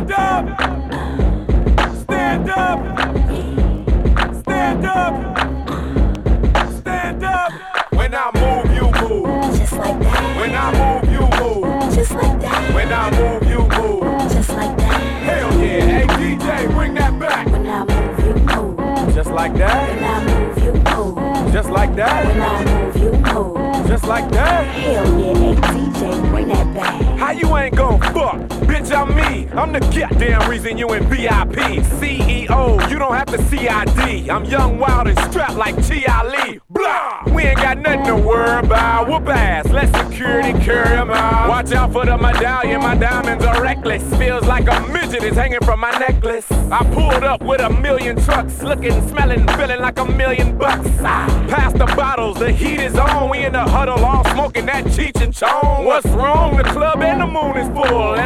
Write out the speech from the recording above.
Stand up. Stand up. Stand up. Stand up. When I move, you move. Just like that. When I move, you move. Just like that. When I move, you move. Just like that. Hell yeah. Hey DJ, bring that back. When I move, you move. Just like that. When I move, you move. Just like that. When I move, you move. Just like that. Hell yeah, hey DJ, bring that back. How you ain't gon' fuck? Bitch, I'm me. I'm the goddamn reason you in VIP. CEO, you don't have to CID. I'm young, wild, and strapped like T.I. Blah! We ain't got nothing to worry about. Whoop ass, let security carry 'em out. Watch out for the medallion, my diamonds are reckless. Feels like a midget is hanging from my necklace. I pulled up with 1,000,000 trucks, looking, smelling, feeling like $1,000,000. Pass the bottles, the heat is on. We in the huddle, all smoking that Cheech and Chong. What's wrong? The club and the moon is full.